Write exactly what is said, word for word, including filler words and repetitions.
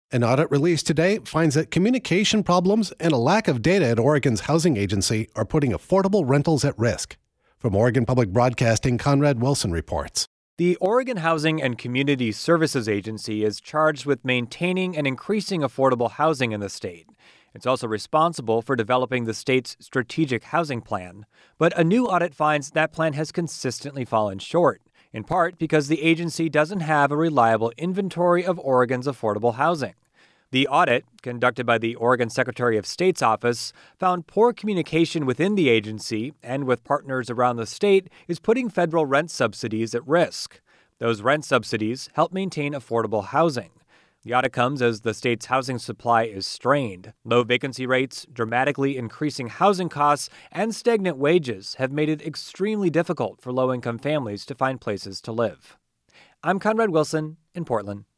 An audit released today finds that communication problems and a lack of data at Oregon's housing agency are putting affordable rentals at risk. From Oregon Public Broadcasting, Conrad Wilson reports. The Oregon Housing and Community Services Agency is charged with maintaining and increasing affordable housing in the state. It's also responsible for developing the state's strategic housing plan. But a new audit finds that plan has consistently fallen short, in part because the agency doesn't have a reliable inventory of Oregon's affordable housing. The audit, conducted by the Oregon Secretary of State's office, found poor communication within the agency and with partners around the state is putting federal rent subsidies at risk. Those rent subsidies help maintain affordable housing. The audit comes as the state's housing supply is strained. Low vacancy rates, dramatically increasing housing costs, and stagnant wages have made it extremely difficult for low-income families to find places to live. I'm Conrad Wilson in Portland.